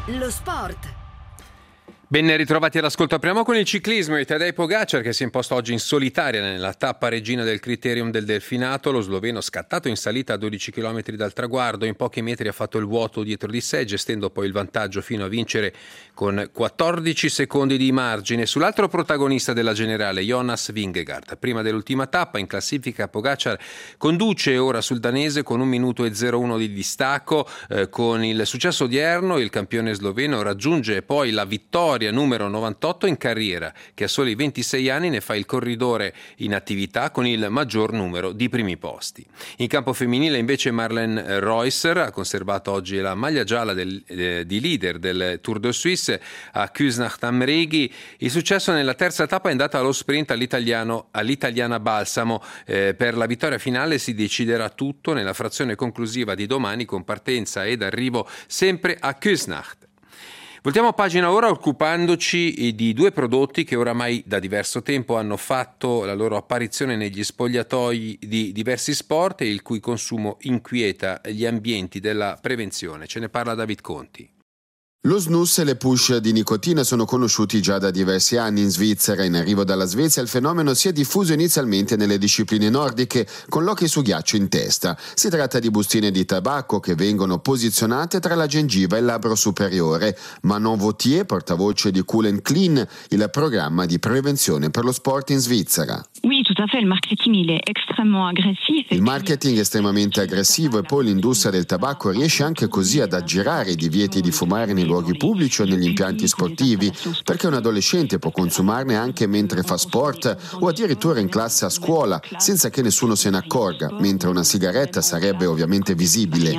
Lo sport. Ben ritrovati all'ascolto. Apriamo con il ciclismo e Tadej Pogačar, che si è imposto oggi in solitaria nella tappa regina del Criterium del Delfinato. Lo sloveno, scattato in salita a 12 km dal traguardo, in pochi metri ha fatto il vuoto dietro di sé, gestendo poi il vantaggio fino a vincere con 14 secondi di margine sull'altro protagonista della generale, Jonas Vingegaard. Prima dell'ultima tappa in classifica Pogačar conduce ora sul danese con 1 minuto e 01 di distacco. Con il successo odierno il campione sloveno raggiunge poi la vittoria numero 98 in carriera, che a soli 26 anni ne fa il corridore in attività con il maggior numero di primi posti. In campo femminile invece Marlene Reusser ha conservato oggi la maglia gialla di leader del Tour de Suisse a Küsnacht am Rigi. Il successo nella terza tappa è andato allo sprint all'italiana Balsamo. Per la vittoria finale si deciderà tutto nella frazione conclusiva di domani, con partenza ed arrivo sempre a Küsnacht. Voltiamo pagina ora occupandoci di due prodotti che oramai da diverso tempo hanno fatto la loro apparizione negli spogliatoi di diversi sport e il cui consumo inquieta gli ambienti della prevenzione. Ce ne parla David Conti. Lo snus e le push di nicotina sono conosciuti già da diversi anni in Svizzera. In arrivo dalla Svezia il fenomeno si è diffuso inizialmente nelle discipline nordiche, con l'hockey su ghiaccio in testa. Si tratta di bustine di tabacco che vengono posizionate tra la gengiva e il labbro superiore. Manon Vautier, portavoce di Cool & Clean, il programma di prevenzione per lo sport in Svizzera. Oui, tout à fait. Il marketing è extrêmement aggressif. Il marketing è estremamente aggressivo e poi l'industria del tabacco riesce anche così ad aggirare i divieti di fumare nei luoghi pubblici o negli impianti sportivi, perché un adolescente può consumarne anche mentre fa sport o addirittura in classe a scuola, senza che nessuno se ne accorga, mentre una sigaretta sarebbe ovviamente visibile.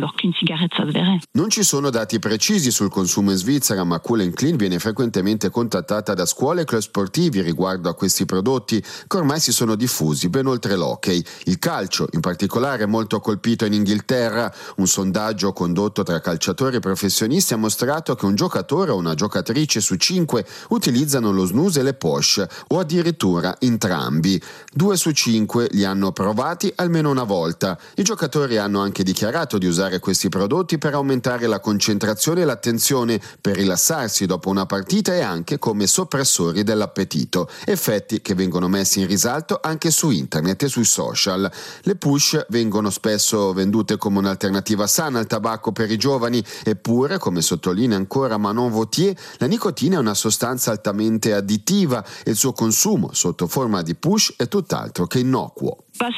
Non ci sono dati precisi sul consumo in Svizzera, ma Cool & Clean viene frequentemente contattata da scuole e club sportivi riguardo a questi prodotti che ormai si sono diffusi ben oltre l'hockey. Il calcio, in particolare, è molto colpito in Inghilterra. Un sondaggio condotto tra calciatori professionisti ha mostrato che un giocatore o una giocatrice su 5 utilizzano lo snus e le push, o addirittura entrambi. 2 su 5 li hanno provati almeno una volta. I giocatori hanno anche dichiarato di usare questi prodotti per aumentare la concentrazione e l'attenzione, per rilassarsi dopo una partita e anche come soppressori dell'appetito, effetti che vengono messi in risalto anche su internet e sui social. Le push vengono spesso vendute come un'alternativa sana al tabacco per i giovani, eppure, come sottolinea ancora Manon Vautier, la nicotina è una sostanza altamente additiva e il suo consumo sotto forma di push è tutt'altro che innocuo.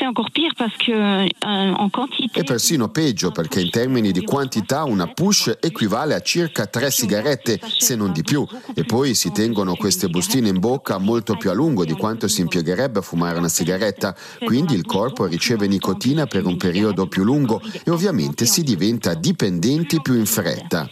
È persino peggio, perché in termini di quantità una push equivale a circa 3 sigarette, se non di più, e poi si tengono queste bustine in bocca molto più a lungo di quanto si impiegherebbe a fumare una sigaretta, quindi il corpo riceve nicotina per un periodo più lungo e ovviamente si diventa dipendenti più in fretta.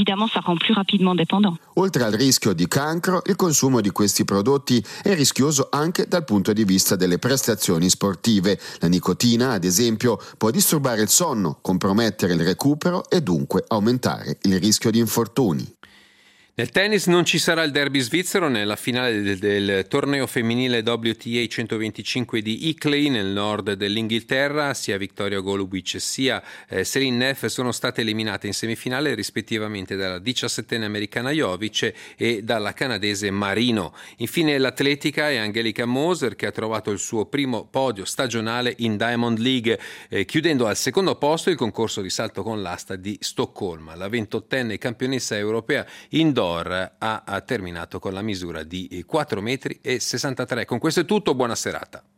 Oltre al rischio di cancro, il consumo di questi prodotti è rischioso anche dal punto di vista delle prestazioni sportive. La nicotina, ad esempio, può disturbare il sonno, compromettere il recupero e dunque aumentare il rischio di infortuni. Nel tennis non ci sarà il derby svizzero nella finale del torneo femminile WTA 125 di Ilkley nel nord dell'Inghilterra. Sia Victoria Golubic sia Serena Neff sono state eliminate in semifinale rispettivamente dalla 17enne americana Jovic e dalla canadese Marino. Infine l'atletica è Angelika Moser, che ha trovato il suo primo podio stagionale in Diamond League, chiudendo al secondo posto il concorso di salto con l'asta di Stoccolma. La 28enne campionessa europea indoor ha terminato con la misura di 4,63 metri. Con questo è tutto, buona serata.